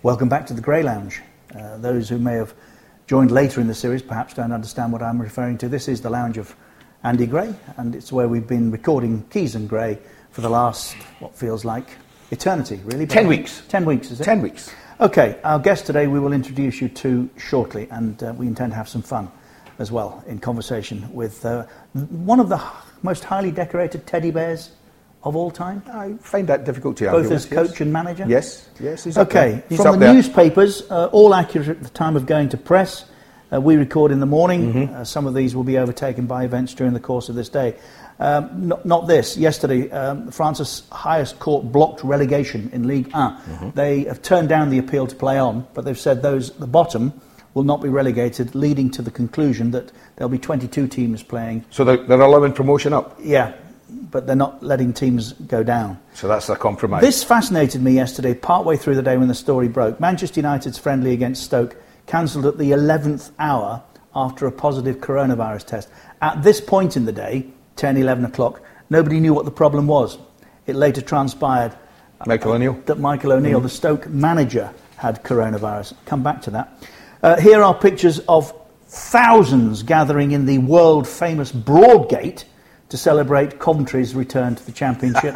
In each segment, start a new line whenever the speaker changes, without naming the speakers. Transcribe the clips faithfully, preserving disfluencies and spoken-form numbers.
Welcome back to the Grey Lounge. Uh, those who may have joined later in the series perhaps don't understand what I'm referring to. This is the lounge of Andy Gray, and it's where we've been recording Keys and Gray for the last, what feels like eternity, really.
Ten weeks.
Ten weeks, is it?
Ten weeks.
Okay, our guest today we will introduce you to shortly, and uh, we intend to have some fun as well in conversation with uh, one of the most highly decorated teddy bears of all time.
I find that difficult to argue
Both as
with,
coach
yes.
and manager?
Yes, yes. He's up
Okay,
there. He's
from
up
the
there.
newspapers, uh, all accurate at the time of going to press. Uh, we record in the morning.
Mm-hmm.
Uh, some of these will be overtaken by events during the course of this day. Um, not, not this. Yesterday, um, France's highest court blocked relegation in Ligue one. Mm-hmm. They have turned down the appeal to play on, but they've said those at the bottom will not be relegated, leading to the conclusion that there'll be twenty-two teams playing.
So they're, they're allowing promotion up?
Yeah, but they're not letting teams go down.
So that's a compromise.
This fascinated me yesterday, partway through the day when the story broke. Manchester United's friendly against Stoke cancelled at the eleventh hour after a positive coronavirus test. At this point in the day, ten, eleven o'clock, nobody knew what the problem was. It later transpired
Michael O'Neill.
that Michael O'Neill,
Mm.
the Stoke manager, had coronavirus. Come back to that. Uh, here are pictures of thousands gathering in the world-famous Broadgate to celebrate Coventry's return to the Championship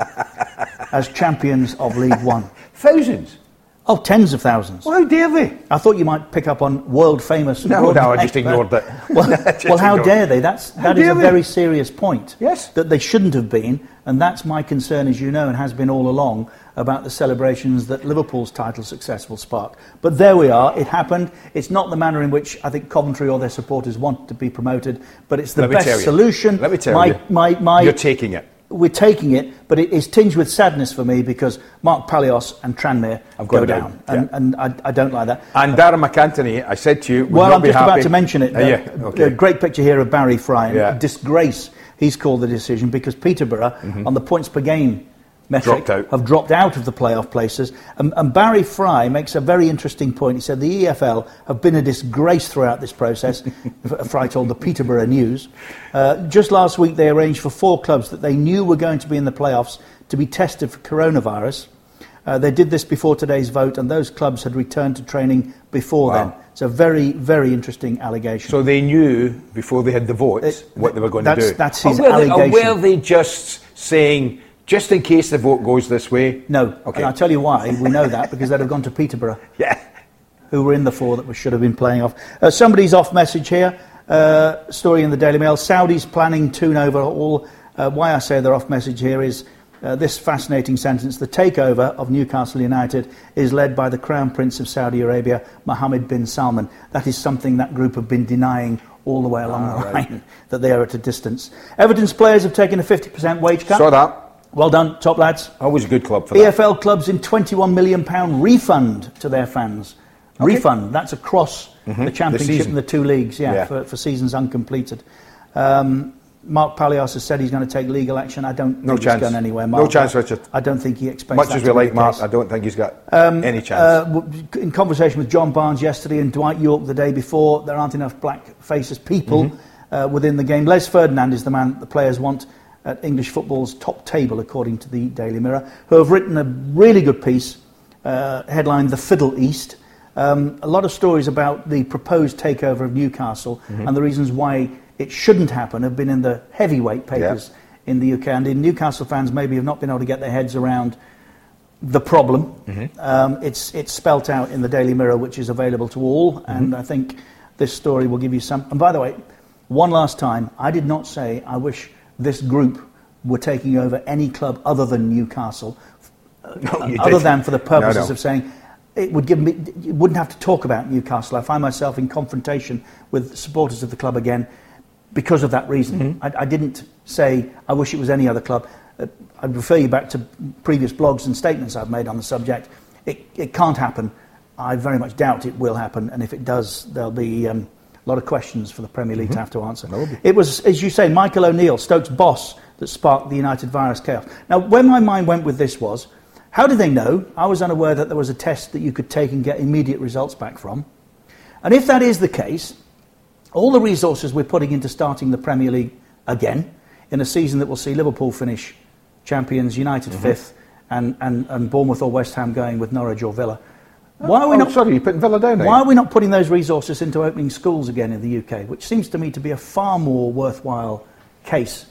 as champions of League One.
Thousands?
Oh, tens of thousands.
Well, how dare they?
I thought you might pick up on world-famous...
No, no, I
Broadgate,
just ignored
but-
that.
Well,
Just
well how
ignored
dare
it.
they? That's,
How
that is
dare
a
they?
very serious point.
Yes.
That they shouldn't have been, and that's my concern, as you know, and has been all along, about the celebrations that Liverpool's title success will spark. But there we are, it happened. It's not the manner in which I think Coventry or their supporters want to be promoted, but it's the
Let me
best
tell you.
solution.
Let me tell
my,
you.
My, my,
You're taking it.
We're taking it, but it is tinged with sadness for me because Mark Palios and Tranmere
I've
go
gone
down,
down,
and,
yeah.
and I, I don't like that.
And Darren McAntony, I said to you, would
Well,
not
I'm
be
just
happy.
about to mention it.
Uh,
Uh,
yeah, okay.
A great picture here of Barry Fry.
Yeah.
Disgrace, he's called the decision, because Peterborough,
Mm-hmm.
on the points per game metric,
Dropped out.
have dropped out of the playoff places. And, and Barry Fry makes a very interesting point. He said the E F L have been a disgrace throughout this process. Fry told the Peterborough News. Uh, just last week, they arranged for four clubs that they knew were going to be in the playoffs to be tested for coronavirus. Uh, they did this before today's vote, and those clubs had returned to training before
Wow.
then. It's a very, very interesting allegation.
So they knew before they had the votes
It-
what they were going
that's-
to do.
that's
Or
his
were they-
allegation.
Or were they just saying, just in case the vote goes this way?
No,
Okay.
and I'll tell you why. We know that because they'd have gone to Peterborough,
Yeah.
who were in the four that we should have been playing off. Uh, somebody's off message here. Uh, story in the Daily Mail. Saudis planning tune over all. Uh, why I say they're off message here is uh, this fascinating sentence. The takeover of Newcastle United is led by the Crown Prince of Saudi Arabia, Mohammed bin Salman. That is something that group have been denying all the way along
Ah,
the
right.
line, that they are at a distance. Everton's players have taken a fifty percent wage cut.
Saw that.
Well done, top lads.
Always a good club for
E
that.
F L clubs in twenty-one million pounds refund to their fans.
Okay.
Refund, that's across the Championship
season.
and the two leagues, yeah,
Yeah.
For, for seasons uncompleted. Um, Mark Palios has said he's going to take legal action. I don't
No
think
chance.
he's going anywhere,
No
Mark.
chance, Richard.
I don't think he expects
Much
that
as
to
we
be
like
the
Mark,
case.
I don't think he's got
Um,
any chance.
Uh, w- in conversation with John Barnes yesterday and Dwight York the day before, there aren't enough black faces people
Mm-hmm.
uh, within the game. Les Ferdinand is the man that the players want at English football's top table, according to the Daily Mirror, who have written a really good piece, uh, headlined The Fiddle East. Um, a lot of stories about the proposed takeover of Newcastle
Mm-hmm.
and the reasons why it shouldn't happen have been in the heavyweight papers in the U K. And in Newcastle fans maybe have not been able to get their heads around the problem.
Mm-hmm.
Um, it's it's spelt out in the Daily Mirror, which is available to all, and I think this story will give you some. And by the way, one last time, I did not say I wish this group were taking over any club other than Newcastle, uh,
No, you
other
didn't.
than for the purposes
No, no.
of saying it would give me. You wouldn't have to talk about Newcastle. I find myself in confrontation with supporters of the club again because of that reason.
Mm-hmm.
I, I didn't say I wish it was any other club. Uh, I'd refer you back to previous blogs and statements I've made on the subject. It, it can't happen. I very much doubt it will happen, and if it does, there'll be um, a lot of questions for the Premier League to have to answer.
There will be.
It was, as you say, Michael O'Neill, Stoke's boss, that sparked the United virus chaos. Now, where my mind went with this was, how did they know? I was unaware that there was a test that you could take and get immediate results back from. And if that is the case, all the resources we're putting into starting the Premier League again, in a season that will see Liverpool finish champions, United
Mm-hmm.
fifth, and, and, and Bournemouth or West Ham going with Norwich or Villa, Why are we
oh,
not?
Sorry, you're putting Villa down.
Why are we not putting those resources into opening schools again in the U K, which seems to me to be a far more worthwhile case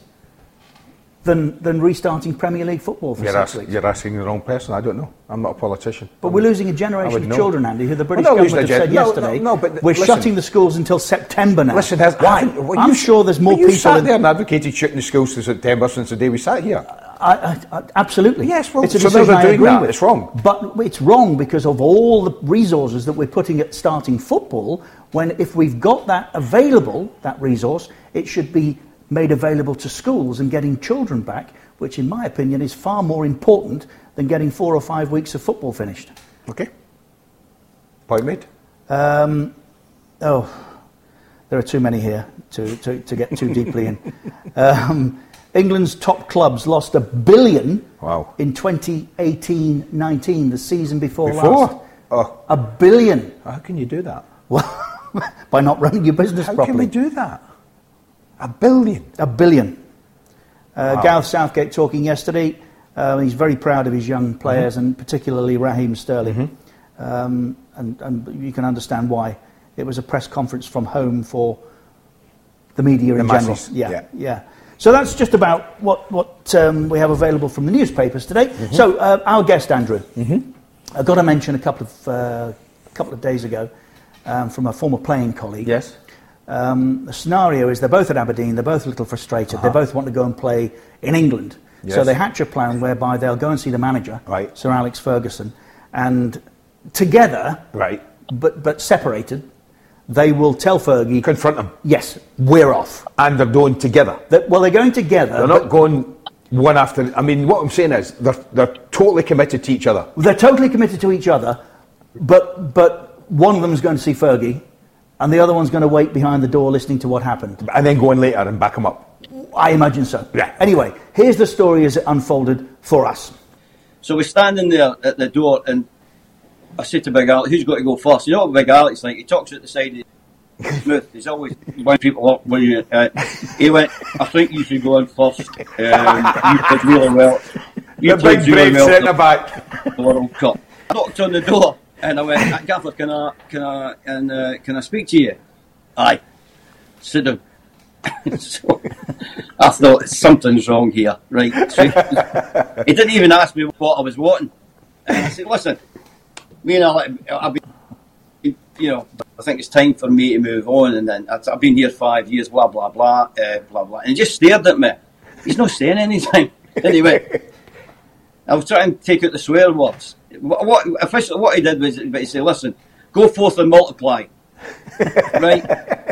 than than restarting Premier League football for
you're
six
ask,
weeks?
You're asking the wrong person. I don't know. I'm not a politician.
But
I'm,
we're losing a generation of
know.
children, Andy, who the British
Well, no,
government have said
gen- no,
yesterday,
no, no, but
we're
listen,
shutting the schools until September now.
Listen, has,
Why?
well,
I'm
you,
sure there's more
you
people...
sat
in,
there and advocated shutting the schools to September since the day we sat here.
I, I, I, absolutely.
Yes, well,
it's a
so
decision
they're
I
doing
agree
that.
with.
It's wrong.
But it's wrong because of all the resources that we're putting at starting football, when if we've got that available, that resource, it should be made available to schools and getting children back, which in my opinion is far more important than getting four or five weeks of football finished.
Okay. Point made.
Um, oh, there are too many here to, to, to get too deeply in. Um, England's top clubs lost a billion
wow.
in twenty eighteen nineteen, the season before,
Before?
last.
Oh.
A billion.
How can you do that?
Well, by not running your business
How
properly.
can we do that? A billion?
A billion. Uh,
Wow.
Gareth Southgate talking yesterday. Uh, he's very proud of his young players, mm-hmm. and particularly Raheem Sterling. Mm-hmm. Um, and, and you can understand why. It was a press conference from home for the media
The
in
masses.
general. Yeah,
Yeah.
yeah. So that's just about what, what um, we have available from the newspapers today. Mm-hmm. So uh, our guest, Andrew, mm-hmm. I got to mention a couple of uh, a couple of days ago um, from a former playing colleague.
Yes.
Um, the scenario is they're both at Aberdeen, they're both a little frustrated, uh-huh. they both want to go and play in England. Yes. So they hatch a plan whereby they'll go and see the manager,
right.
Sir Alex Ferguson, and together,
right.
but but separated, they will tell Fergie...
Confront him.
Yes, we're off.
And they're going together.
That, well, they're going together.
They're not going one after... I mean, what I'm saying is they're, they're totally committed to each other.
They're totally committed to each other, but but one of them is going to see Fergie, and the other one's going to wait behind the door listening to what happened.
And then go in later and back him up.
I imagine so.
Yeah.
Anyway, here's the story as it unfolded for us.
So we're standing there at the door, and I said to Big Alex, who's got to go first? You know what Big Alex like? He talks at the side of smooth. He's always when people up when you. Uh, he went, I think you should go in first. Um, you played really well. You
the
played
big
really
brave
well
centre back.
the World Cup. I knocked on the door and I went, Gaffer, can I can I and uh, can I speak to you? Aye. Sit down. So I thought something's wrong here, right? So he didn't even ask me what I was wanting. And I said, listen, me and I, I've been, you know, I think it's time for me to move on. And then I've been here five years, blah blah blah, uh, blah blah. And he just stared at me. He's not saying anything. Anyway, I was trying to take out the swear words. What, what officially what he did was, but he said, listen, go forth and multiply, right?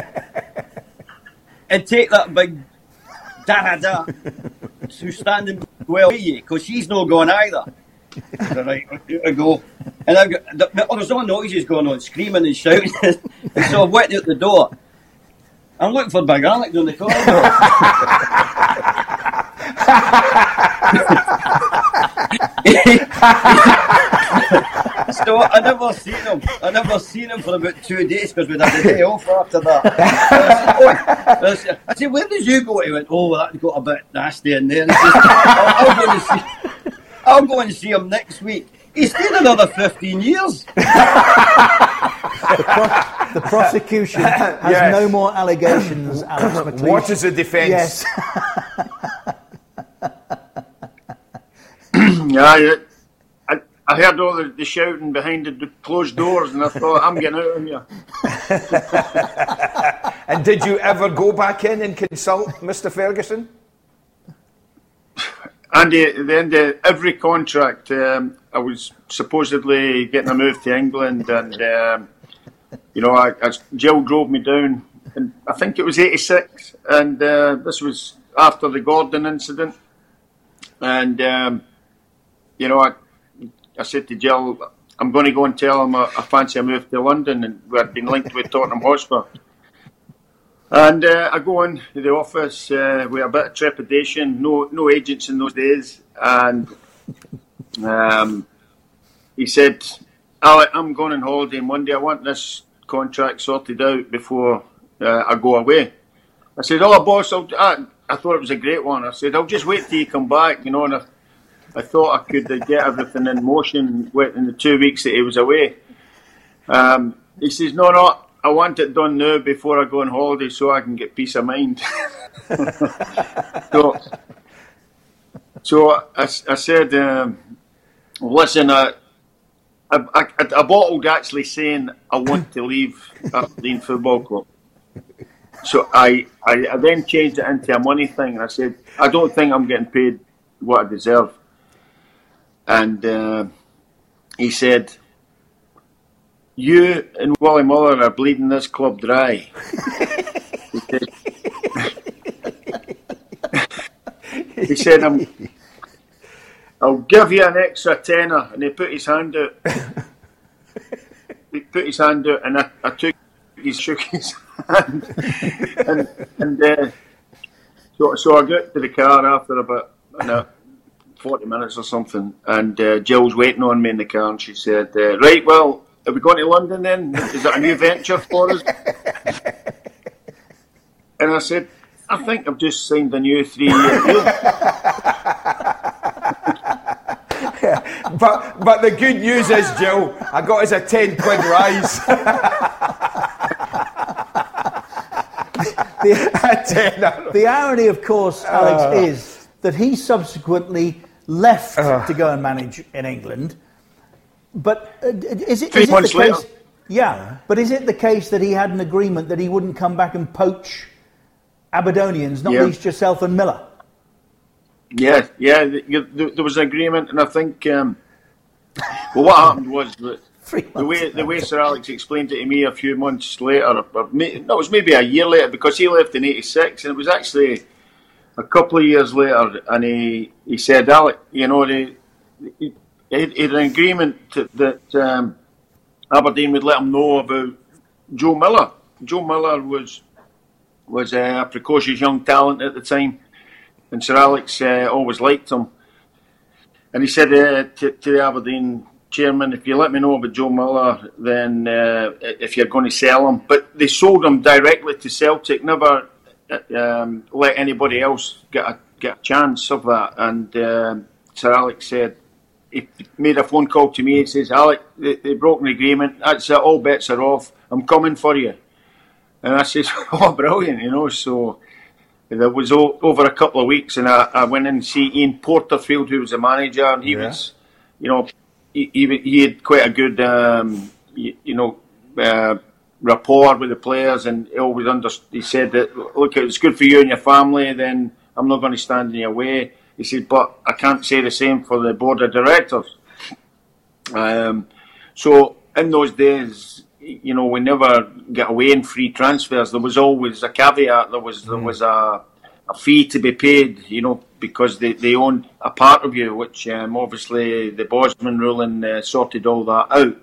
And take that big da-da-da who's standing well with you, because she's not going either. So, right, I go. And I've got, the, oh, there's all noises going on, screaming and shouting. So I went out the door. I'm looking for Big Alex down the corridor. So I never seen him. I never seen him for about two days because we'd had a day off after that. I said, I said, where did you go? He went, oh, that got a bit nasty in there. And says, I'll, I'll, go and see, I'll go and see him next week. He's stayed another fifteen years.
The, pro- the prosecution has
yes.
no more allegations, Alex McLeish.
What is the defence?
Yes.
Yeah, I, I heard all the, the shouting behind the closed doors, and I thought, I'm getting out of here.
And did you ever go back in and consult Mister Ferguson?
Andy, at the end of every contract, um, I was supposedly getting a move to England, and um, you know, I, I, Jill drove me down, and I think it was eighty-six, and uh, this was after the Gordon incident, and um, you know, I, I said to Jill, I'm going to go and tell him I, I fancy a move to London, and we had been linked with Tottenham Hotspur. And uh, I go into the office uh, with a bit of trepidation, no no agents in those days, and um, he said, Alec, I'm going on holiday Monday, I want this contract sorted out before uh, I go away. I said, oh boss, I'll, I, I thought it was a great one. I said, I'll just wait till you come back, you know, and I, I thought I could uh, get everything in motion in the two weeks that he was away. Um, he says, no, no, I want it done now before I go on holiday so I can get peace of mind. so, so I, I said, um, listen, I, I, I, I bottled actually saying I want to leave Aberdeen Football Club. So I, I, I then changed it into a money thing, and I said, I don't think I'm getting paid what I deserve. And uh, he said, you and Wally Muller are bleeding this club dry. he said, he said I'm, I'll give you an extra tenner. And he put his hand out. he put his hand out, and I, I took he shook his hand. and and uh, so, so I got to the car after about no, forty minutes or something, and uh, Jill's waiting on me in the car, and she said, uh, right, well, are we going to London then? Is that a new venture for us? And I said, I think I've just signed a new three-year deal.
but but the good news is, Jill, I got us a ten quid rise.
the, the irony, of course, Alex, uh, is that he subsequently left uh, to go and manage in England. But uh, is it, is it the case? Later. Yeah, but is it the case that he had an agreement that he wouldn't come back and poach Aberdonians, not yeah. least yourself and Miller?
Yeah, yeah, there was an agreement, and I think um, well, what happened was that the way the way Sir Alex explained it to me a few months later, or maybe, no, it was maybe a year later, because he left in eighty-six, and it was actually a couple of years later, and he he said, Alex, you know, they. He, He had an agreement to, that um, Aberdeen would let him know about Joe Miller. Joe Miller was was uh, a precocious young talent at the time, and Sir Alex uh, always liked him. And he said uh, to, to the Aberdeen chairman, if you let me know about Joe Miller, then uh, if you're going to sell him. But they sold him directly to Celtic, never um, let anybody else get a, get a chance of that. And uh, Sir Alex said, he made a phone call to me. He says, Alec, they, they broke an agreement. That's it. All bets are off. I'm coming for you. And I says, oh, brilliant, you know. So there was o- over a couple of weeks, and I, I went in to see Ian Porterfield, who was the manager, and he yeah. was, you know, he, he, he had quite a good, um, you, you know, uh, rapport with the players, and he always understood. He said that, look, it's good for you and your family, then I'm not going to stand in your way. He said, but I can't say the same for the board of directors. Um, so in those days, you know, we never get away in free transfers. There was always a caveat. There was there was a, a fee to be paid, you know, because they, they owned a part of you, which um, obviously the Bosman ruling uh, sorted all that out.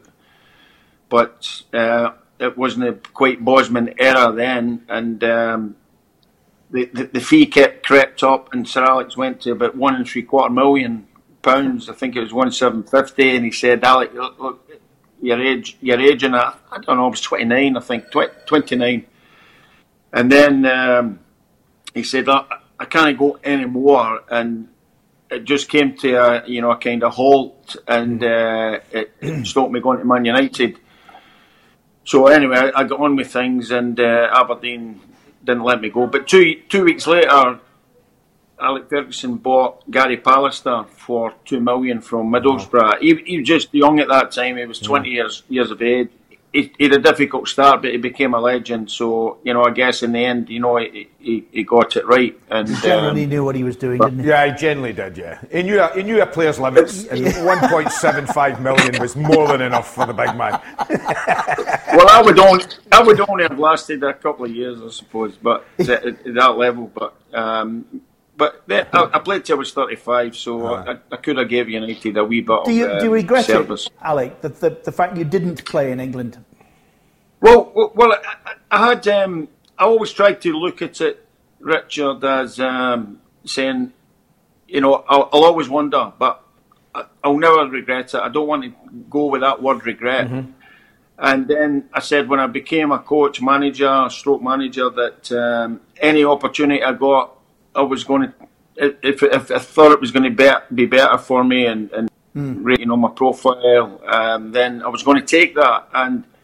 But uh, it wasn't a quite Bosman era then, and um, The, the, the fee kept crept up, and Sir Alex went to about one and three quarter million pounds. I think it was one seven fifty, and he said, "Alex, look, look your age, your age, and I, I don't know, I was twenty nine, I think, twenty nine." And then um, he said, I, "I can't go any more," and it just came to a you know a kind of halt, and uh, it, it stopped me going to Man United. So anyway, I, I got on with things, and uh, Aberdeen didn't let me go. But two two weeks later, Alec Ferguson bought Gary Pallister for two million from Middlesbrough. He, he was just young at that time. He was twenty yeah. years years of age. He, he had a difficult start, but he became a legend. So you know, I guess in the end, you know, he he, he got it right. And
he generally um, knew what he was doing, didn't he?
Yeah, he generally did. Yeah, he knew he knew a player's limits, and one point seven five million was more than enough for the big man.
Well, I would only I would only have lasted a couple of years, I suppose, but at, at that level. But um, but then I, I played till I was thirty-five, so uh-huh. I, I could have gave United a wee bit
do you,
of um,
do you regret
service.
it, Alec, the, the the fact you didn't play in England?
Well, well, well I, I had um, I always tried to look at it, Richard, as um, saying, you know, I'll, I'll always wonder, but I, I'll never regret it. I don't want to go with that word regret. Mm-hmm. And then I said, when I became a coach, manager, stroke manager, that um, any opportunity I got, I was going to, if, if I thought it was going to be, be better for me and, and mm. you know, my profile, um, then I was going to take that. And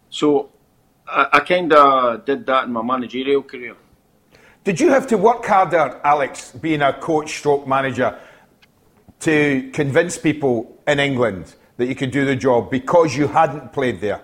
so I, I kind of did that in my managerial career.
Did you have to work harder, Alex, being a coach stroke manager, to convince people in England that you could do the job because you hadn't played there?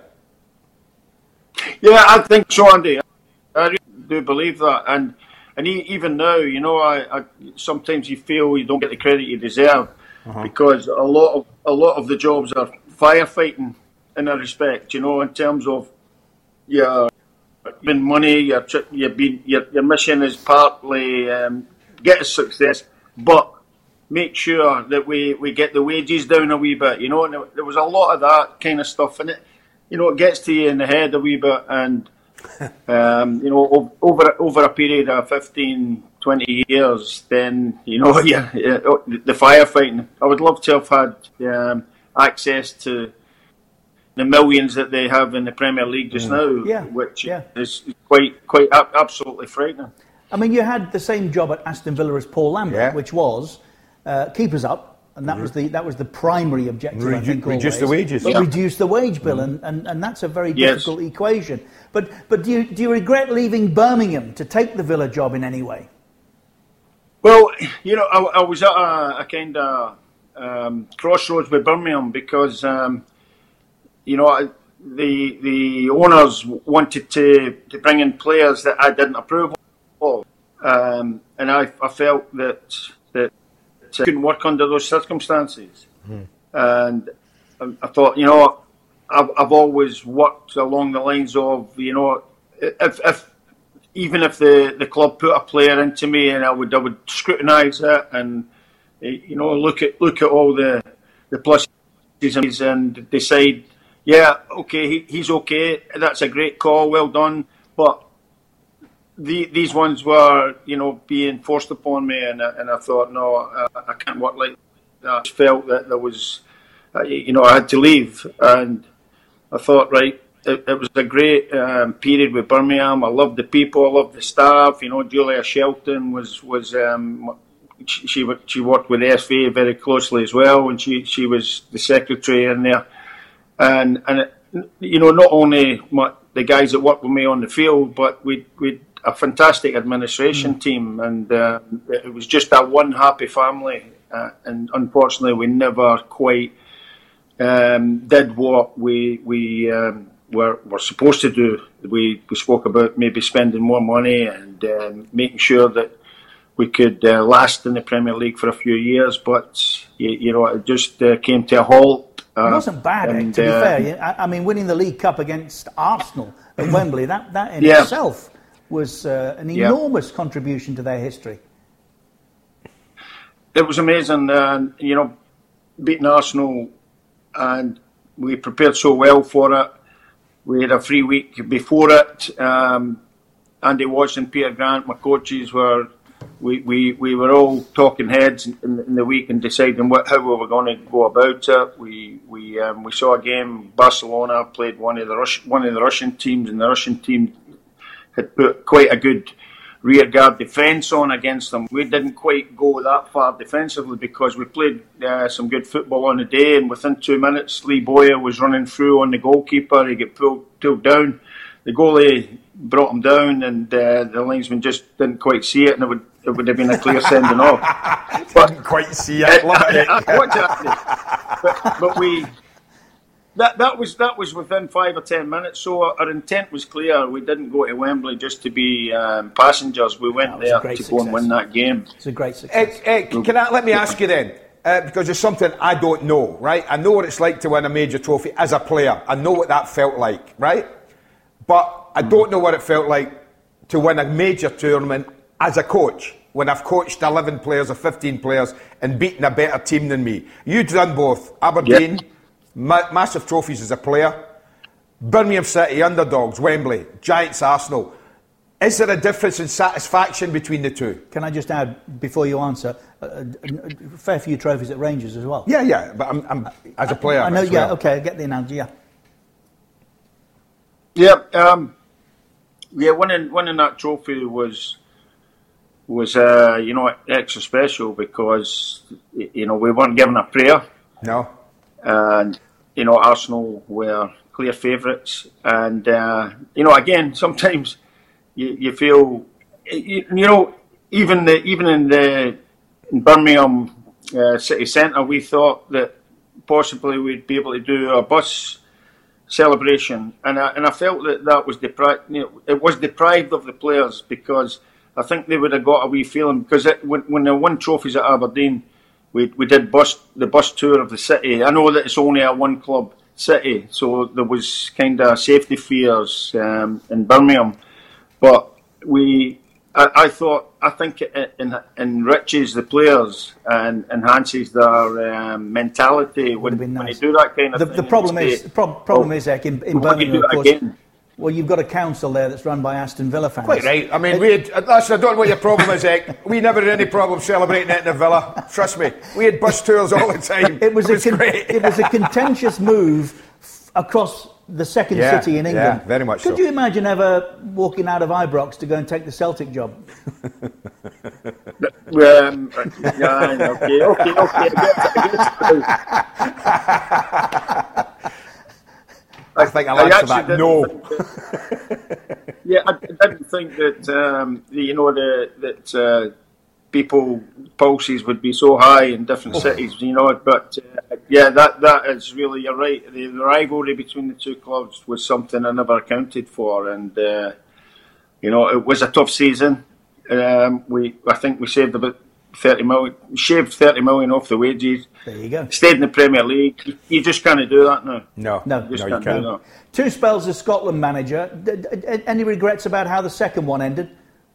Yeah, I think so, Andy. I really do believe that. And and even now, you know, I, I sometimes you feel you don't get the credit you deserve uh-huh. because a lot of a lot of the jobs are firefighting in a respect, you know, in terms of your even money, your your, your your mission is partly um, get us success, but make sure that we, we get the wages down a wee bit, you know. And there was a lot of that kind of stuff in it. You know, it gets to you in the head a wee bit, and um, you know, over over a period of fifteen, twenty years, then you know, yeah, yeah, the firefighting. I would love to have had um, access to the millions that they have in the Premier League just mm. now,
yeah.
which
yeah.
is quite quite absolutely frightening.
I mean, you had the same job at Aston Villa as Paul Lambert, yeah. which was uh, keep us up. And that was the that was the primary objective. Redu- I think
reduce
always.
the wages,
but
yeah.
reduce the wage bill, mm. and, and, and that's a very difficult
yes.
equation. But but do you do you regret leaving Birmingham to take the Villa job in any way?
Well, you know, I, I was at a, a kind of um, crossroads with Birmingham because um, you know I, the the owners wanted to, to bring in players that I didn't approve of, um, and I, I felt that that. couldn't work under those circumstances, mm. and I thought, you know, I've, I've always worked along the lines of, you know, if, if even if the, the club put a player into me, and I would I would scrutinise it and you know look at look at all the the pluses and decide, yeah, okay, he, he's okay, that's a great call, well done, but. The, these ones were, you know, being forced upon me, and, and I thought, no, I, I can't work like that. I felt that there was, uh, you know, I had to leave, and I thought, right, it, it was a great um, period with Birmingham. I loved the people, I loved the staff. You know, Julia Shelton was was um, she she, she worked with the S V A very closely as well, and she she was the secretary in there, and and it, you know, not only my, the guys that worked with me on the field, but we we. a fantastic administration mm. team, and uh, it was just that one happy family. Uh, and unfortunately, we never quite um, did what we we um, were were supposed to do. We we spoke about maybe spending more money and um, making sure that we could uh, last in the Premier League for a few years, but you, you know it just uh, came to a halt. Uh,
it wasn't bad, and, to be uh, fair. I, I mean, winning the League Cup against Arsenal at Wembley, that that in yeah. itself. was uh, an enormous yeah. contribution to their history.
It was amazing, uh, you know, beating Arsenal, and we prepared so well for it. We had a free week before it. Um, Andy Watts and Peter Grant, my coaches, were we, we, we were all talking heads in, in the week and deciding what, how we were going to go about it. We we um, we saw a game. Barcelona played one of the Rus- one of the Russian teams, and the Russian team had put quite a good rearguard defence on against them. We didn't quite go that far defensively because we played uh, some good football on the day, and within two minutes Lee Boyer was running through on the goalkeeper. He got pulled, pulled down. The goalie brought him down, and uh, the linesman just didn't quite see it, and it would it would have been a clear sending off.
But, didn't quite see it.
Uh, uh, but, but we... That that was that was within five or ten minutes. So our intent was clear. We didn't go to Wembley just to be um, passengers. We went there to success. Go and win that game.
It's a great success.
Uh, uh, can I let me ask you then, uh, because it's something I don't know, right? I know what it's like to win a major trophy as a player. I know what that felt like, right? But I don't know what it felt like to win a major tournament as a coach. When I've coached eleven players or fifteen players and beaten a better team than me. You've done both. Aberdeen. Yep. Ma- massive trophies as a player. Birmingham City, underdogs, Wembley, Giants, Arsenal. Is there a difference in satisfaction between the two?
Can I just add, before you answer, a, a, a fair few trophies at Rangers as well?
Yeah, yeah, but I'm, I'm as a player.
I, I know, yeah,
well.
okay, I get the analogy, yeah.
Yeah, um, yeah, winning winning that trophy was was uh, you know extra special because you know we weren't given a prayer.
No.
And you know, Arsenal were clear favourites, and uh, you know, again, sometimes you, you feel, you, you know, even the, even in the in Birmingham uh, city centre, we thought that possibly we'd be able to do a bus celebration, and I, and I felt that that was deprived. You know, it was deprived of the players, because I think they would have got a wee feeling, because it, when, when they won trophies at Aberdeen, we we did bus the bus tour of the city. I know that it's only a one club city, so there was kind of safety fears um, in Birmingham, but we I, I thought I think it, it enriches the players and enhances their um, mentality when,
nice.
when you do that kind of
the,
thing.
The problem is the pro- problem oh, is Ek, in, in Birmingham, of course. Again. Well, you've got a council there that's run by Aston Villa fans.
Quite right. I mean, it, we had, listen, I don't know what your problem is, Ek. We never had any problem celebrating it in the Villa. Trust me. We had bus tours all the time.
It was,
it was
a con-
great.
It was a contentious move f- across the second
yeah,
city in England.
Yeah, very much
Could
so.
you imagine ever walking out of Ibrox to go and take the Celtic job?
um, yeah, okay, okay, okay.
I think I'll answer that. No.
That, yeah, I, I didn't think that um, you know the, that uh, people pulses would be so high in different oh. cities. You know, but uh, yeah, that that is really, you're right. The, the rivalry between the two clubs was something I never accounted for, and uh, you know, it was a tough season. Um, we I think we saved about thirty million, shaved thirty million off the wages.
There you go.
Stayed in the Premier League. You, you just can't do that now.
No,
no,
you,
just
no,
can't
you can't.
do that. Two spells as Scotland manager. D- d- any regrets about how the second one ended?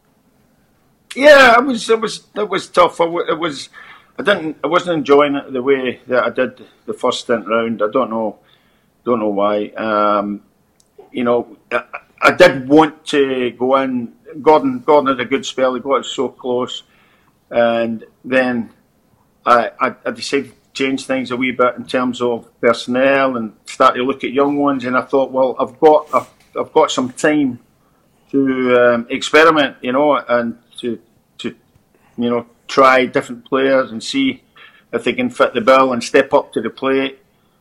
Yeah, it was. It was. It was tough. It was. I didn't. I wasn't enjoying it the way that I did the first stint round. I don't know. Don't know why. Um, you know, I, I did want to go in. Gordon. Gordon had a good spell. He got us so close. And then I, I, I decided to change things a wee bit in terms of personnel and start to look at young ones. And I thought, well, I've got I've, I've got some time to um, experiment, you know, and to to you know try different players and see if they can fit the bill and step up to the plate.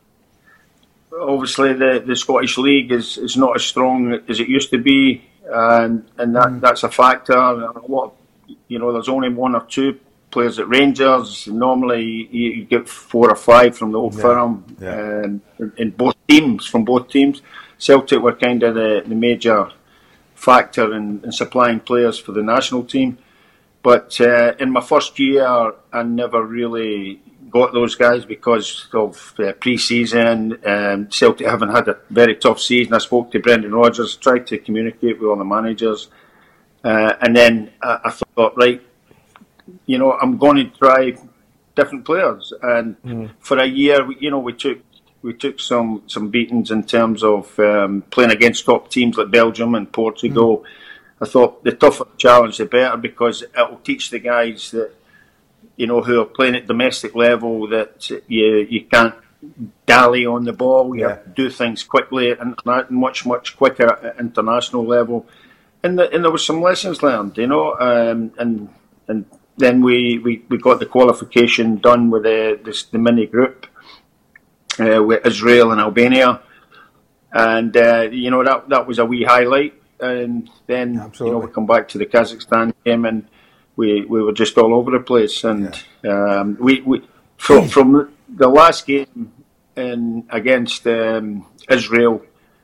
Obviously, the, the Scottish League is, is not as strong as it used to be, and and that mm. that's a factor. A lot of, You know, there's only one or two players at Rangers. Normally, you, you get four or five from the old
yeah.
firm,
yeah.
Um, in both teams. From both teams, Celtic were kind of the, the major factor in, in supplying players for the national team. But uh, in my first year, I never really got those guys because of uh, pre-season. Um, Celtic haven't had a very tough season. I spoke to Brendan Rodgers, tried to communicate with all the managers. Uh, and then uh, I thought, right, you know, I'm going to try different players. And mm. for a year, we, you know, we took we took some, some beatings in terms of um, playing against top teams like Belgium and Portugal. Mm. I thought the tougher the challenge, the better, because it will teach the guys that, you know, who are playing at domestic level, that you you can't dally on the ball. You yeah. have to do things quickly and much, much quicker at international level. And, the, and there was some lessons learned, you know, um, and and then we, we, we got the qualification done with the this, the mini group uh, with Israel and Albania, and uh, you know that that was a wee highlight. And then Absolutely. you know we come back to the Kazakhstan game, and we, we were just all over the place. And yeah. um, we we from from the last game in against um, Israel.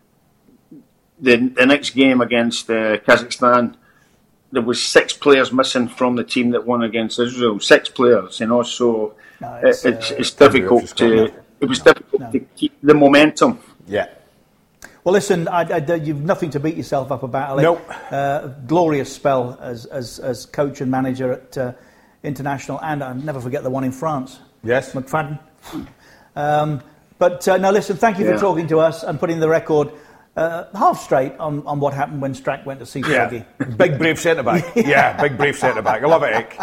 The, the next game against uh, Kazakhstan, there was six players missing from the team that won against Israel. Six players, you know. So no, it's, it, it's, uh, it's difficult to. It was no, difficult no. to keep the momentum.
Yeah.
Well, listen, I, I, you've nothing to beat yourself up about, Alex.
Nope.
Uh, glorious spell as as as coach and manager at uh, International, and I'll never forget the one in France.
Yes.
McFadden. Um, but uh, no, listen. Thank you yeah. for talking to us and putting the record. Uh, half straight on, on what happened when Strack went to see Fergie.
Yeah. Big brave centre back. yeah, big brave centre back. I love it, Ek.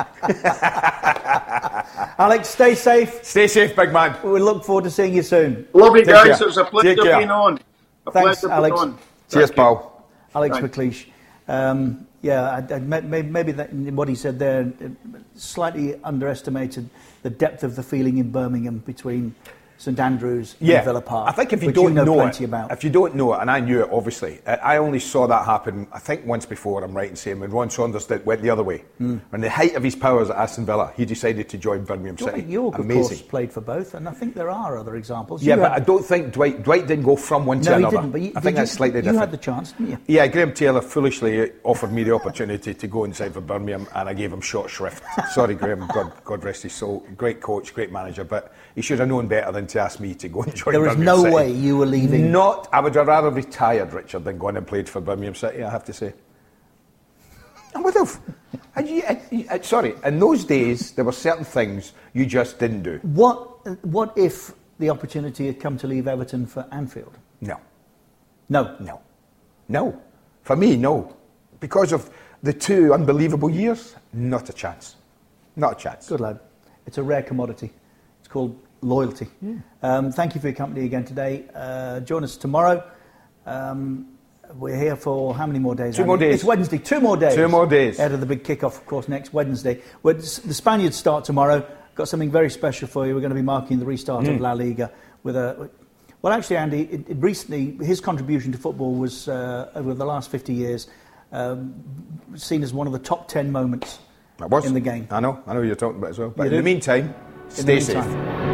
Alex, stay safe.
Stay safe, big man.
We look forward to seeing you soon.
Love you guys. Care. It was a pleasure being on. A
Thanks, Alex.
On.
Cheers,
Thank
pal.
Alex McLeish. Um, yeah, I, I, maybe that, what he said there slightly underestimated the depth of the feeling in Birmingham between St Andrews
yeah.
and Villa Park.
I think if you
which
don't
you know,
know
plenty
it,
about.
if you don't know it, and I knew it obviously, I only saw that happen. I think once before. I'm right in saying when Ron Saunders did, went the other way. Mm. When the height of his powers at Aston Villa, he decided to join Birmingham
Dwight
City.
York,
Amazing.
of course, played for both, and I think there are other examples.
Yeah,
you
but
had,
I don't think Dwight Dwight didn't go from one to
no,
another.
He didn't, but you,
I think
you,
that's slightly
you
different.
You had the chance, didn't you?
Yeah, Graham Taylor foolishly offered me the opportunity to go inside for Birmingham, and I gave him short shrift. Sorry, Graham. God, God rest his soul. Great coach, great manager, but he should have known better than to ask me to go and join
There is
Birmingham
no
City.
way you were leaving.
Not. I would have rather retired, Richard, than gone and played for Birmingham City. I have to say. I would have. And you, and you, and sorry, in those days there were certain things you just didn't do.
What What if the opportunity had come to leave Everton for Anfield?
No.
No.
No. No. For me, no. Because of the two unbelievable years, not a chance. Not a chance.
Good lad. It's a rare commodity. It's called loyalty. Yeah. Um, thank you for your company again today. Uh, join us tomorrow. Um, we're here for how many more days?
Two
Andy?
more days.
It's Wednesday. Two more days.
Two more days.
Ahead of the big kick-off, of course, next Wednesday. Well, the Spaniards start tomorrow. Got something very special for you. We're going to be marking the restart mm. of La Liga with a... Well, actually, Andy, it, it recently, his contribution to football was, uh, over the last fifty years, um, seen as one of the top ten moments
that was.
in the game.
I know. I know what you're talking about as well. But
You
in
do?
the meantime,
In
stay
the meantime.
safe.